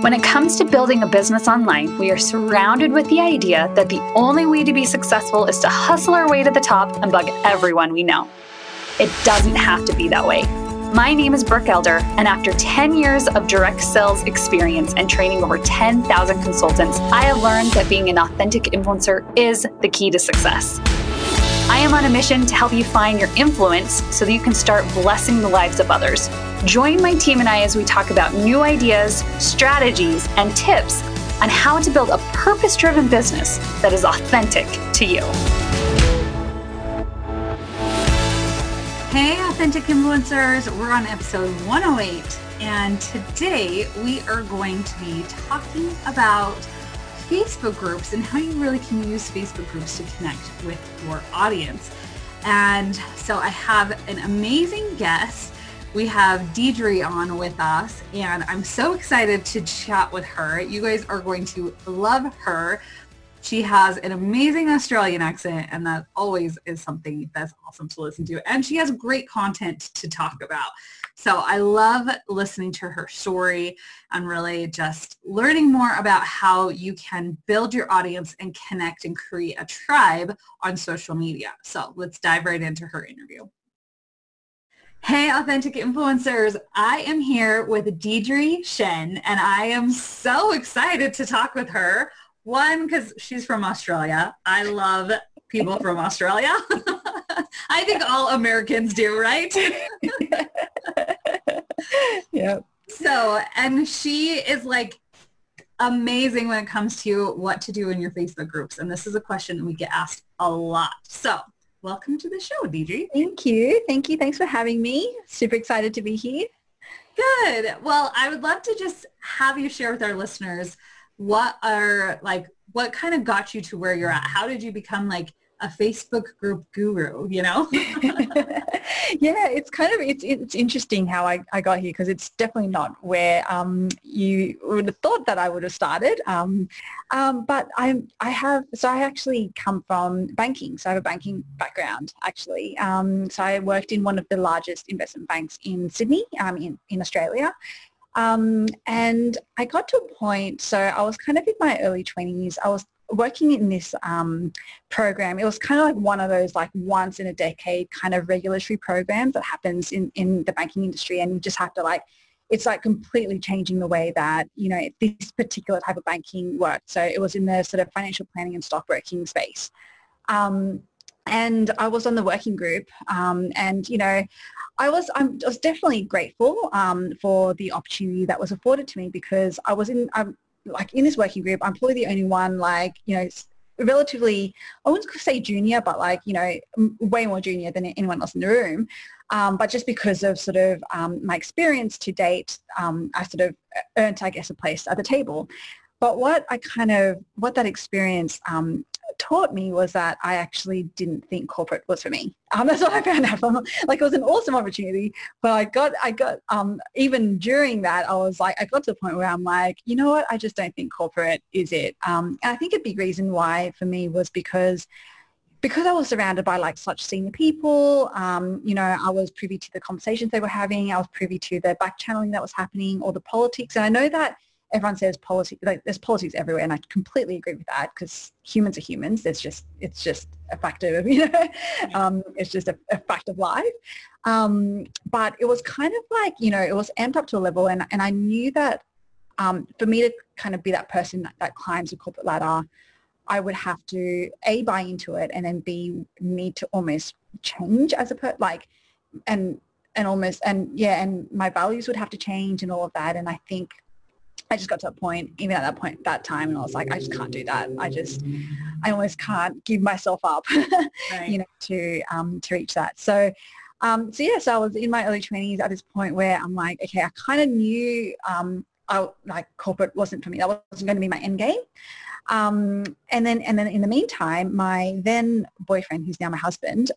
When it comes to building a business online, we are surrounded with the idea that the only way to be successful is to hustle our way to the top and bug everyone we know. It doesn't have to be that way. My name is Brooke Elder, and after 10 years of direct sales experience and training over 10,000 consultants, I have learned that being an authentic influencer is the key to success. I am on a mission to help you find your influence so that you can start blessing the lives of others. Join my team and I as we talk about new ideas, strategies, and tips on how to build a purpose-driven business that is authentic to you. Hey, authentic influencers, we're on episode 108, and today we are going to be talking about Facebook groups and how you really can use Facebook groups to connect with your audience. And so I have an amazing guest. We have Deidre on with us, and I'm so excited to chat with her. You guys are going to love her. She has an amazing Australian accent, and that always is something that's awesome to listen to. And she has great content to talk about. So I love listening to her story and really just learning more about how you can build your audience and connect and create a tribe on social media. So let's dive right into her interview. Hey, authentic influencers. I am here with Deidre Shen, and I am so excited to talk with her. One, because she's from Australia. I love people from Australia. I think all Americans do, right? Yep. So, and she is like amazing when it comes to what to do in your Facebook groups. And this is a question we get asked a lot. So welcome to the show, Deidre. Thank you. Thank you. Thanks for having me. Super excited to be here. Good. Well, I would love to just have you share with our listeners what kind of got you to where you're at? How did you become like a Facebook group guru, you know? Yeah, it's interesting how I got here, because it's definitely not where you would have thought that I would have started. But I actually come from banking. So I have a banking background, actually. So I worked in one of the largest investment banks in Sydney, in Australia. And I got to a point, so I was kind of in my early 20s. I was working in this program. It was kind of like one of those like once in a decade kind of regulatory programs that happens in the banking industry, and you just have to it's like completely changing the way that, you know, this particular type of banking worked. So it was in the sort of financial planning and stockbroking space. And I was on the working group, and, you know, I was definitely grateful for the opportunity that was afforded to me, because I was in this working group. I'm probably the only one, like, you know, relatively, I wouldn't say junior, but like, you know, way more junior than anyone else in the room. But just because of sort of my experience to date, I sort of earned, I guess, a place at the table. But what that experience taught me was that I actually didn't think corporate was for me. That's what I found out from, like, it was an awesome opportunity, but I got even during that, I got to the point where I'm like, you know what, I just don't think corporate is it. And I think a big reason why for me was because I was surrounded by like such senior people. You know, I was privy to the conversations they were having. I was privy to the back channeling that was happening, or the politics. And I know that everyone says politics, like there's politics everywhere, and I completely agree with that, because humans are humans. It's just a fact of, you know, it's just a fact of life. But it was kind of like, you know, it was amped up to a level, and I knew that for me to kind of be that person that climbs the corporate ladder, I would have to A, buy into it, and then B, need to almost change as a and my values would have to change and all of that. And I think I just got to a point, even at that time, and I was like, I just can't do that. I almost can't give myself up, right, you know, to reach that. So I was in my early 20s at this point where I'm like, okay, I kind of knew corporate wasn't for me. That wasn't going to be my end game. And then in the meantime, my then boyfriend, who's now my husband,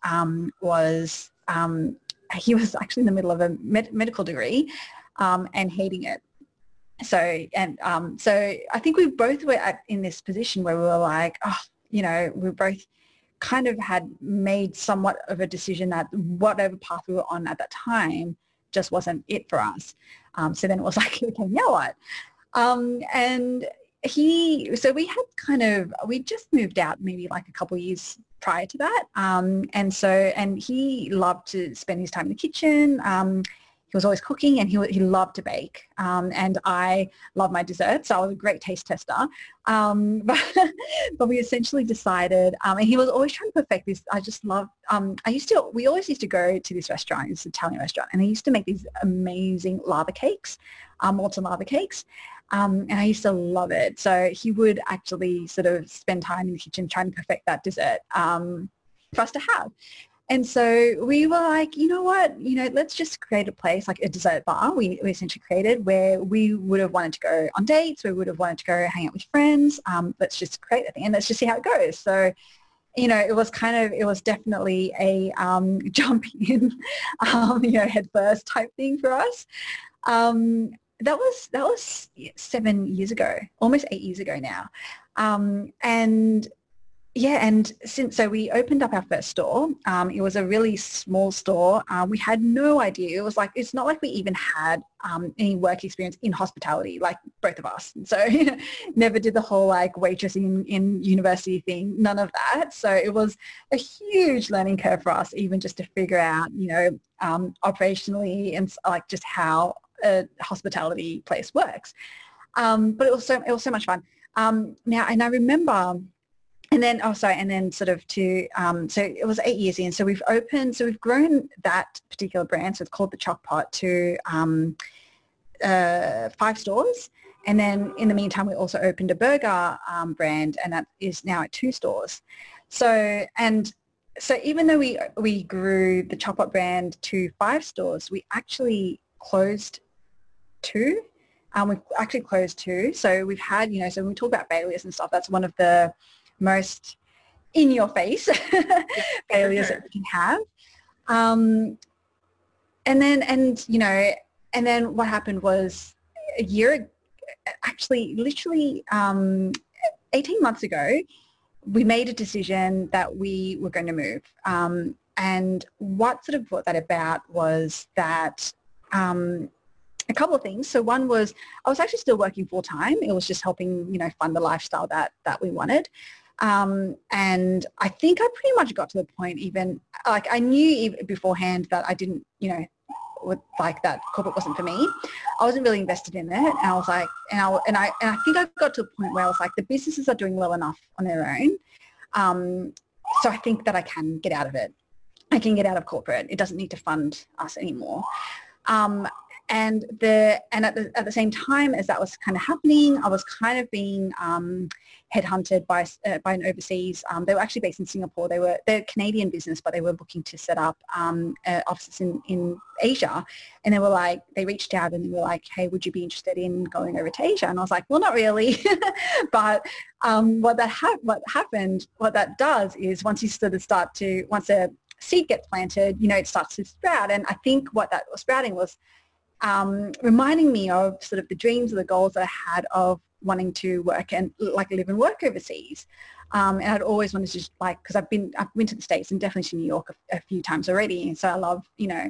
he was actually in the middle of a medical degree and hating it. So I think we both were in this position where we were like, oh, you know, we both kind of had made somewhat of a decision that whatever path we were on at that time just wasn't it for us. So then it was like, okay, you know what? And so we just moved out maybe like a couple of years prior to that. And he loved to spend his time in the kitchen. He was always cooking, and he loved to bake. And I love my desserts, so I was a great taste tester. But we essentially decided, and he was always trying to perfect this. I just love, we always used to go to this restaurant, this Italian restaurant, and he used to make these amazing lava cakes, molten lava cakes. And I used to love it. So he would actually sort of spend time in the kitchen trying to perfect that dessert for us to have. And so we were like, you know what, let's just create a place, like a dessert bar we essentially created, where we would have wanted to go on dates, we would have wanted to go hang out with friends. Let's just create that thing and let's just see how it goes. So, it was definitely a jump in, head first type thing for us. That was 7 years ago, almost 8 years ago now. And so we opened up our first store. It was a really small store. We had no idea. It's not like we even had any work experience in hospitality, like both of us. So never did the whole like waitressing in university thing, none of that. So it was a huge learning curve for us, even just to figure out, operationally and like just how a hospitality place works. But it was so much fun. Now, and I remember. And then sort of so it was 8 years in. So we've grown that particular brand. So it's called The Choc-Pot to 5 stores. And then in the meantime, we also opened a burger brand, and that is now at 2 stores. So even though we grew the Choc-Pot brand to 5 stores, we actually closed 2. We actually closed 2. So we've had, so when we talk about failures and stuff, that's one of the most in your face failures that we can have. And then what happened was literally 18 months ago, we made a decision that we were going to move. And what sort of brought that about was that a couple of things. So one was I was actually still working full time. It was just helping, fund the lifestyle that we wanted. And I think I pretty much got to the point, even like I knew beforehand that I didn't, like that corporate wasn't for me. I wasn't really invested in it. And I was like, and I think I got to a point where I was like, the businesses are doing well enough on their own. So I think that I can get out of it. I can get out of corporate. It doesn't need to fund us anymore. And at the same time as that was kind of happening, I was kind of being headhunted by an overseas. They were actually based in Singapore. They're a Canadian business, but they were looking to set up offices in Asia. And they reached out and they were like, hey, would you be interested in going over to Asia? And I was like, well, not really. But what that does is once a seed gets planted, it starts to sprout. And I think what that was sprouting was reminding me of sort of the dreams or the goals that I had of wanting to work and like live and work overseas. And I'd always wanted to because I've been to the States and definitely to New York a few times already. And so I love,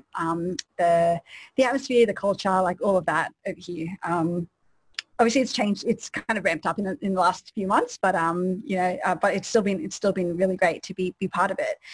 the atmosphere, the culture, like all of that over here. Obviously it's changed. It's kind of ramped up in the last few months, but but it's still been really great to be part of it.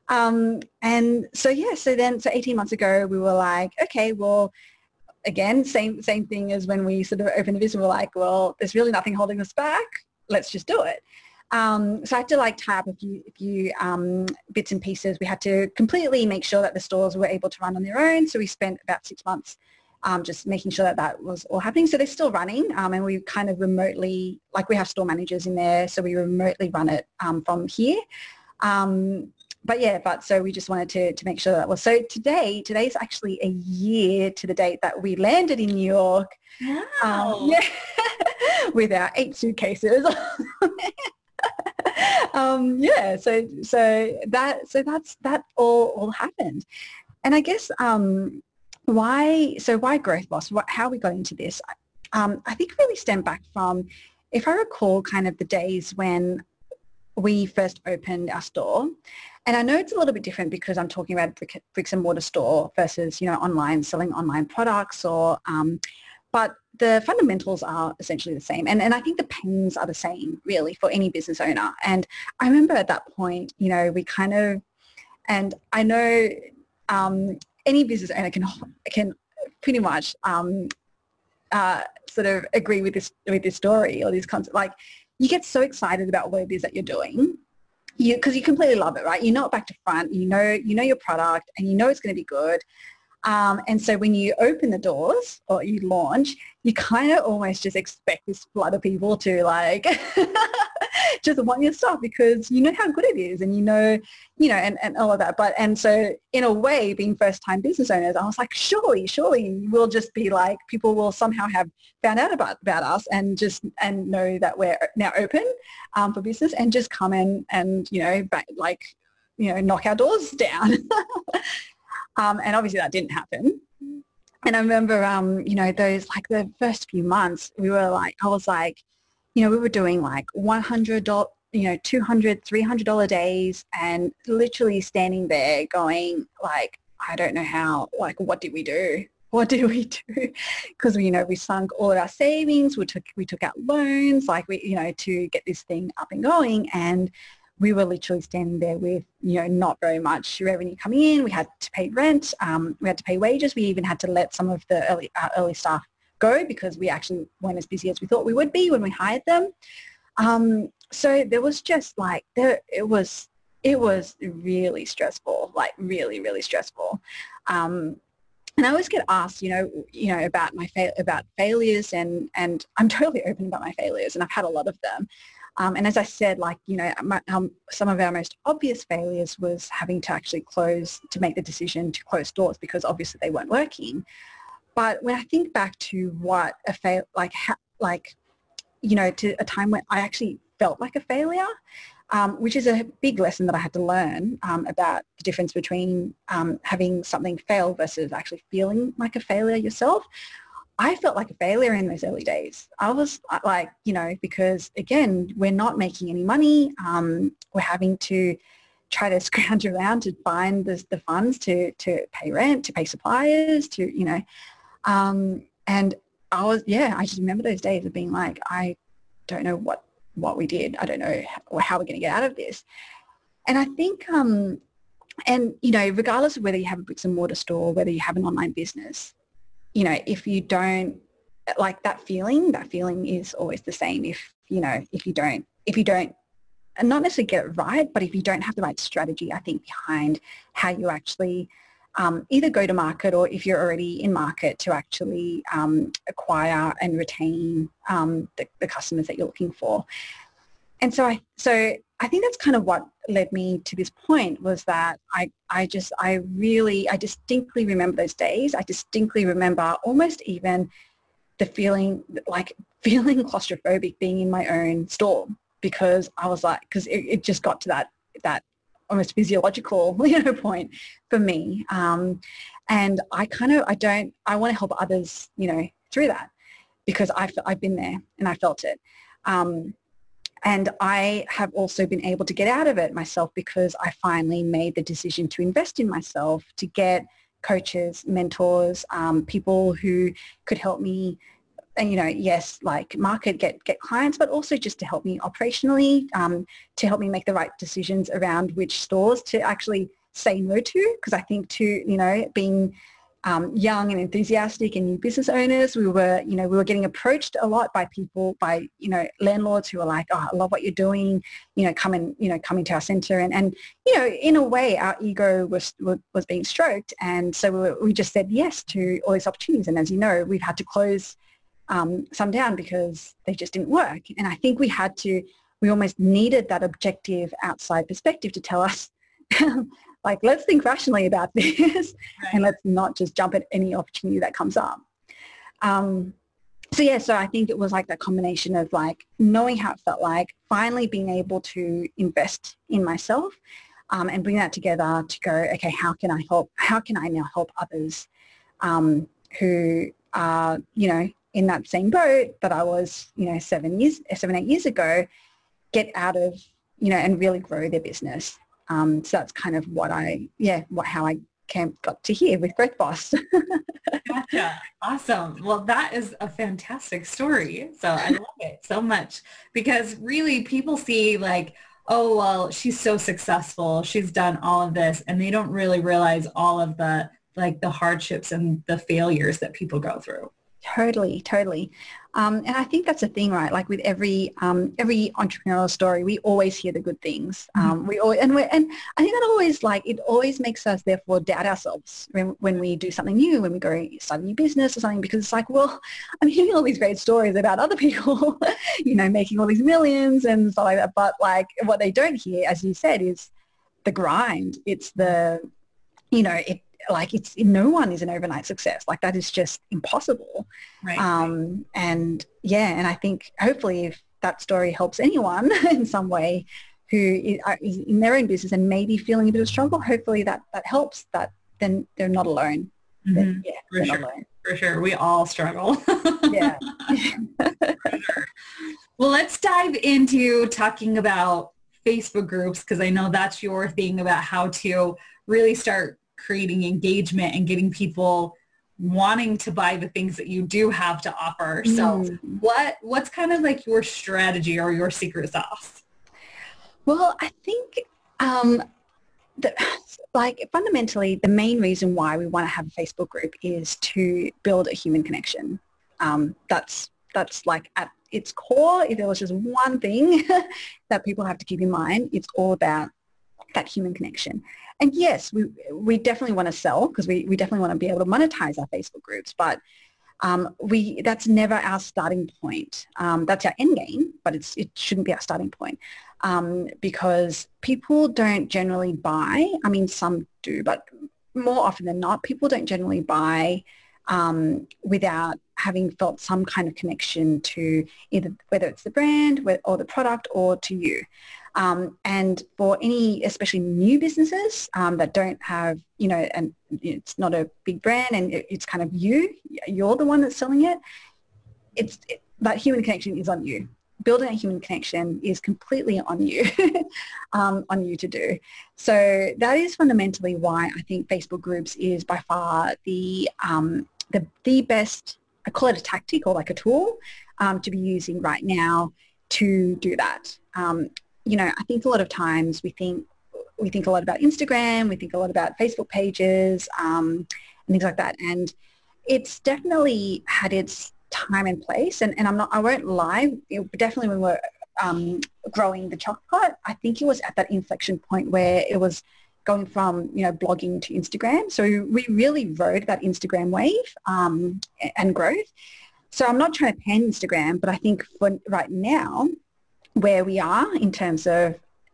And so 18 months ago we were like, okay, well, again, same thing as when we sort of opened the business. We're like, well, there's really nothing holding us back. Let's just do it. So I had to tie up a few bits and pieces. We had to completely make sure that the stores were able to run on their own. So we spent about 6 months just making sure that was all happening. So they're still running, and we kind of remotely, we have store managers in there, so we remotely run it from here. So we just wanted to make sure that was. So today's actually a year to the date that we landed in New York. Wow. With our 8 suitcases. So that all happened. And I guess why Growth Boss? How we got into this? I think it really stemmed back from, if I recall, kind of the days when we first opened our store. And I know it's a little bit different because I'm talking about bricks and mortar store versus, online, selling online products but the fundamentals are essentially the same. And I think the pains are the same really for any business owner. And I remember at that point, you know, we kind of, and I know any business owner can pretty much sort of agree with this story or this concept. Like, you get so excited about what it is that you're doing, because you completely love it, right? You know it back to front. You know your product, and you know it's going to be good. And so when you open the doors or you launch, you kind of almost just expect this flood of people to like just want your stuff, because you know how good it is, and you know, and all of that. And so in a way, being first-time business owners, I was like, surely we'll just be like, people will somehow have found out about us and know that we're now open for business, and just come in and, you know, knock our doors down. And obviously that didn't happen. And I remember, you know, those, like the first few months, I was like, you know, we were doing like $100, you know, $200, $300 days, and literally standing there going like, I don't know how, like, what did we do? What did we do? Because, you know, we sunk all of our savings, we took out loans, like, you know, to get this thing up and going. And we were literally standing there with, you know, not very much revenue coming in. We had to pay rent. We had to pay wages. We even had to let some of the early staff go, because we actually weren't as busy as we thought we would be when we hired them. So there was just like, it was really stressful, like really, really stressful. And I always get asked, you know, about about failures, and I'm totally open about my failures, and I've had a lot of them. And as I said, like, you know, some of our most obvious failures was having to actually make the decision to close doors, because obviously they weren't working. But when I think back to what you know, to a time when I actually felt like a failure, which is a big lesson that I had to learn about the difference between having something fail versus actually feeling like a failure yourself. I felt like a failure in those early days. I was like, you know, because again, we're not making any money. We're having to try to scrounge around to find the funds to pay rent, to pay suppliers, to, you know, and I just remember those days of being like, I don't know what we did. I don't know how we're going to get out of this. And I think, and, you know, regardless of whether you have a bricks and mortar store, whether you have an online business, you know, if you don't like that feeling is always the same. If you don't, and not necessarily get it right, but if you don't have the right strategy, I think, behind how you actually either go to market, or if you're already in market, to actually acquire and retain the customers that you're looking for. And so I think that's kind of what led me to this point, was that I distinctly remember those days. I distinctly remember almost even the feeling claustrophobic being in my own store, because I was like, because it just got to that almost physiological, you know, point for me. And I want to help others, you know, through that, because I've been there and I felt it. And I have also been able to get out of it myself, because I finally made the decision to invest in myself, to get coaches, mentors, people who could help me, and, you know, yes, like market, get clients, but also just to help me operationally, to help me make the right decisions around which stores to actually say no to. Because I think, you know, being young and enthusiastic and new business owners, we were getting approached a lot by you know, landlords who were like, oh, I love what you're doing, you know, come into our center. And you know, in a way, our ego was being stroked. And so we just said yes to all these opportunities. And as you know, we've had to close some down because they just didn't work. And I think we almost needed that objective outside perspective to tell us, like, let's think rationally about this, right, and let's not just jump at any opportunity that comes up. So I think it was like that combination of like knowing how it felt like, finally being able to invest in myself, and bring that together to go, okay, how can I now help others who are, you know, in that same boat that I was, you know, 8 years ago, get out of, you know, and really grow their business. So that's kind of how I camp got to hear with Growth Boss. Gotcha. Awesome. Well, that is a fantastic story. So I love it so much because really people see like, oh, well, she's so successful. She's done all of this and they don't really realize all of the like the hardships and the failures that people go through. Totally, totally. And I think that's a thing, right? Like with every entrepreneurial story, we always hear the good things. We always, and I think that always it always makes us therefore doubt ourselves when we do something new, when we go start a new business or something, because it's like, well, I'm hearing all these great stories about other people, making all these millions and stuff like that. But like what they don't hear, as you said, is the grind. It's the, no one is an overnight success. Like that is just impossible. Right. And I think hopefully if that story helps anyone in some way who is in their own business and maybe feeling a bit of struggle, hopefully that helps, that then they're not alone. Mm-hmm. They're not alone. For sure. We all struggle. Yeah. For sure. Well, let's dive into talking about Facebook groups, because I know that's your thing about how to really start creating engagement and getting people wanting to buy the things that you do have to offer. So what's kind of like your strategy or your secret sauce? Well, I think fundamentally the main reason why we want to have a Facebook group is to build a human connection. That's like at its core, if there was just one thing that people have to keep in mind, it's all about that human connection. And yes, we definitely want to sell because we definitely want to be able to monetize our Facebook groups, but that's never our starting point. That's our end game, but it shouldn't be our starting point because people don't generally buy. I mean, some do, but more often than not, people don't generally buy without having felt some kind of connection to either whether it's the brand or the product or to you. And for any, especially new businesses that don't have, and it's not a big brand and it's kind of you're the one that's selling it, that human connection is on you. Building a human connection is completely on you, on you to do. So that is fundamentally why I think Facebook groups is by far the best, I call it a tactic or like a tool to be using right now to do that. I think a lot of times we think a lot about Instagram, we think a lot about Facebook pages and things like that. And it's definitely had its time and place. And I won't lie, definitely when we're growing the Chocolate, I think it was at that inflection point where it was going from, blogging to Instagram. So we really rode that Instagram wave and growth. So I'm not trying to pan Instagram, but I think for right now, where we are in terms of,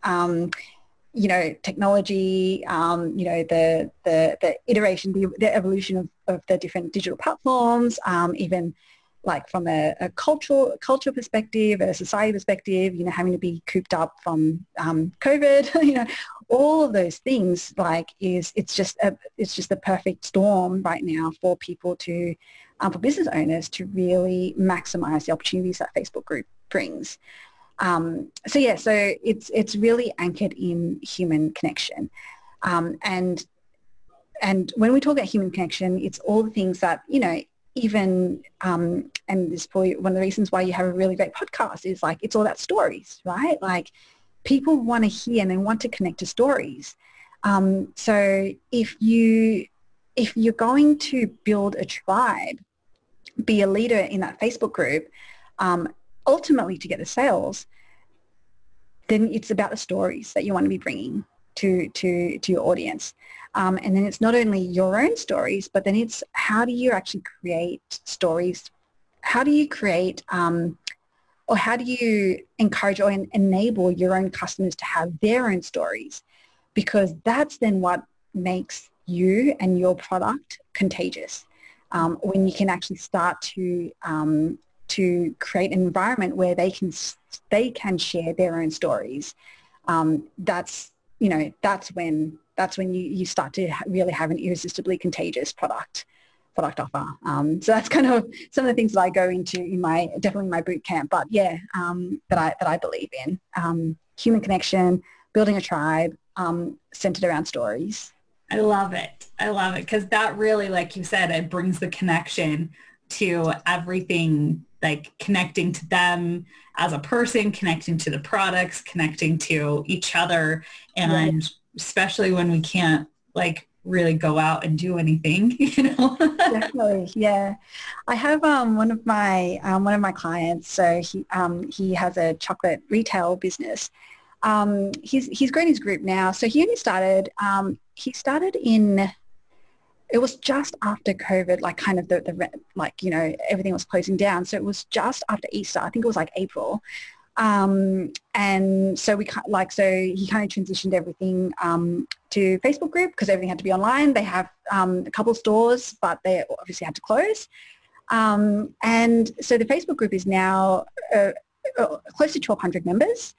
technology, the iteration, the evolution of the different digital platforms, even like from a culture perspective, a society perspective, having to be cooped up from COVID, all of those things, it's just the perfect storm right now for people to, for business owners to really maximize the opportunities that Facebook group brings. So it's really anchored in human connection. And when we talk about human connection, it's all the things that, even, and this is probably one of the reasons why you have a really great podcast is it's all about stories, right? Like people want to hear and they want to connect to stories. So if you're going to build a tribe, be a leader in that Facebook group, ultimately to get the sales, then it's about the stories that you want to be bringing to your audience. And then it's not only your own stories, but then it's how do you actually create stories? How do you create or how do you encourage or enable your own customers to have their own stories? Because that's then what makes you and your product contagious. When you can actually start to create an environment where they can share their own stories. That's when you start to really have an irresistibly contagious product offer. So that's kind of some of the things that I go into in definitely my boot camp. But that I believe in human connection, building a tribe centered around stories. I love it. I love it because that really, like you said, it brings the connection to everything, like connecting to them as a person, connecting to the products, connecting to each other. And Yeah. especially when we can't like really go out and do anything, Definitely, yeah. I have one of my clients. So he has a chocolate retail business. He's grown his group now. So he only started. He started in. It was just after COVID, like kind of everything was closing down. So it was just after Easter. I think it was like April. And so so he kind of transitioned everything to Facebook group because everything had to be online. They have a couple stores, but they obviously had to close. And so the Facebook group is now close to 1,200 members.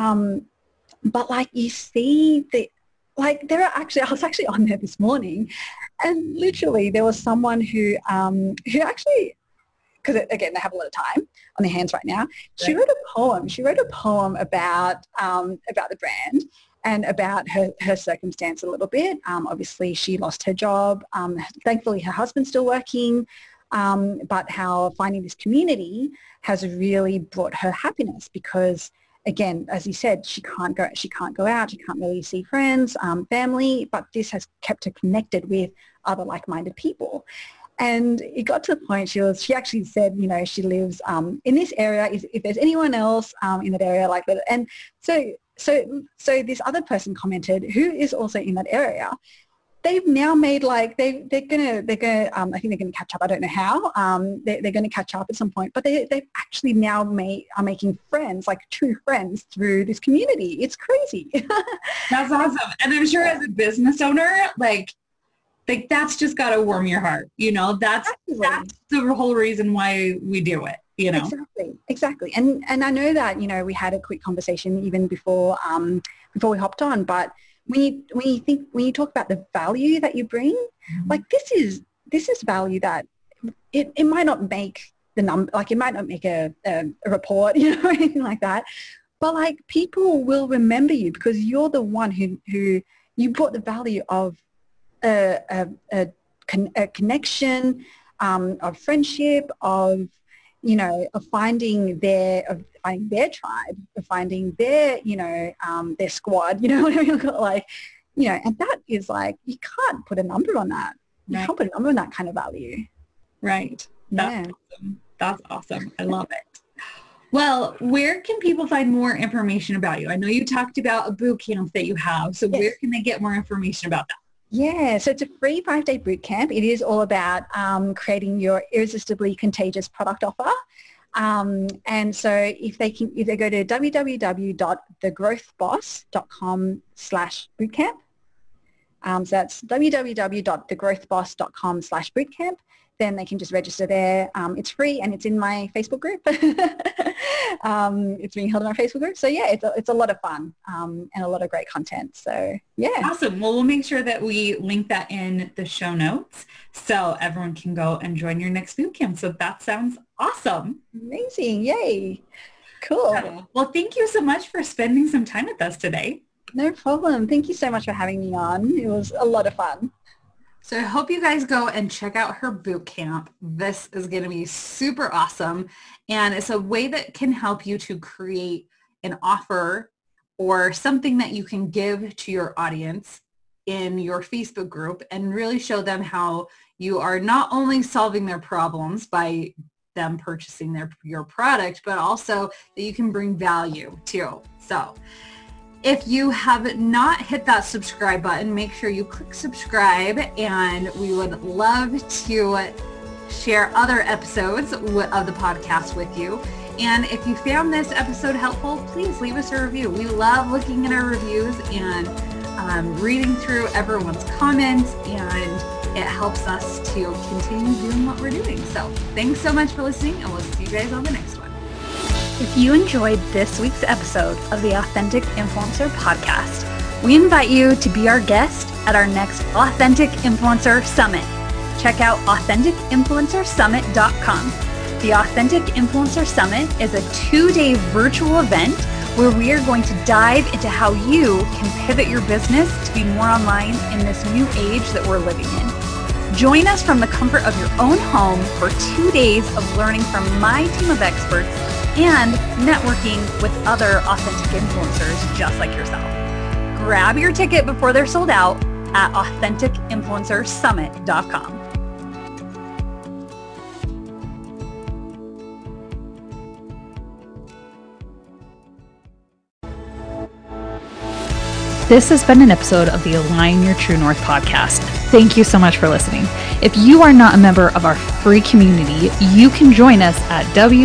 But like you see there are actually, I was actually on there this morning and literally there was someone who actually, because again, they have a lot of time on their hands right now. She wrote a poem. She wrote a poem about the brand and about her circumstance a little bit. Obviously, she lost her job. Thankfully, her husband's still working, but how finding this community has really brought her happiness because, again, as you said, she can't go out, she can't really see friends, family, but this has kept her connected with other like-minded people. And it got to the point she actually said, she lives in this area. If there's anyone else in that area like that, and so this other person commented who is also in that area. They've now made they're gonna I think they're gonna catch up. I don't know how. They're gonna catch up at some point, but they've actually now are making friends, like true friends, through this community. It's crazy. That's awesome. And I'm sure as a business owner, like that's just got to warm your heart. That's the whole reason why we do it, Exactly. And I know that, we had a quick conversation even before we hopped on, but when you talk about the value that you bring, like this is value that it might not make the number, like it might not make a report, or anything like that, but like people will remember you because you're the one who you brought the value of a connection, of friendship, of finding their tribe, of finding their their squad, like and that is like you can't put a number on that. You can't put a number on that kind of value. Right. That's awesome. That's awesome. I love it. Well, where can people find more information about you? I know you talked about a boot camp that you have. So where can they get more information about that? Yeah, so it's a free 5-day boot camp. It is all about creating your irresistibly contagious product offer. And so if they go to www.thegrowthboss.com/bootcamp. So that's www.thegrowthboss.com/bootcamp. Then they can just register there. It's free and it's in my Facebook group. It's being held in my Facebook group. So yeah, it's a lot of fun and a lot of great content. So yeah. Awesome. Well, we'll make sure that we link that in the show notes so everyone can go and join your next boot camp. So that sounds awesome. Amazing. Yay. Cool. Yeah. Well, thank you so much for spending some time with us today. No problem. Thank you so much for having me on. It was a lot of fun. So I hope you guys go and check out her boot camp. This is going to be super awesome. And it's a way that can help you to create an offer or something that you can give to your audience in your Facebook group and really show them how you are not only solving their problems by them purchasing your product, but also that you can bring value too. So if you have not hit that subscribe button, make sure you click subscribe, and we would love to share other episodes of the podcast with you. And if you found this episode helpful, please leave us a review. We love looking at our reviews and reading through everyone's comments, and it helps us to continue doing what we're doing. So thanks so much for listening, and we'll see you guys on the next one. If you enjoyed this week's episode of the Authentic Influencer Podcast, we invite you to be our guest at our next Authentic Influencer Summit. Check out AuthenticInfluencerSummit.com. The Authentic Influencer Summit is a 2-day virtual event where we are going to dive into how you can pivot your business to be more online in this new age that we're living in. Join us from the comfort of your own home for 2 days of learning from my team of experts and networking with other authentic influencers just like yourself. Grab your ticket before they're sold out at AuthenticInfluencerSummit.com. This has been an episode of the Align Your True North podcast. Thank you so much for listening. If you are not a member of our free community, you can join us at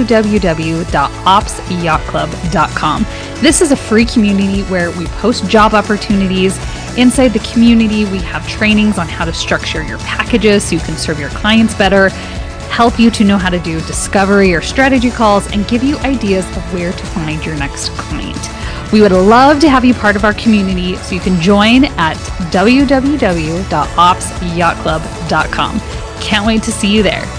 www.opsyachtclub.com. This is a free community where we post job opportunities. Inside the community, we have trainings on how to structure your packages so you can serve your clients better, help you to know how to do discovery or strategy calls, and give you ideas of where to find your next client. We would love to have you part of our community, so you can join at www.opsyachtclub.com. Can't wait to see you there.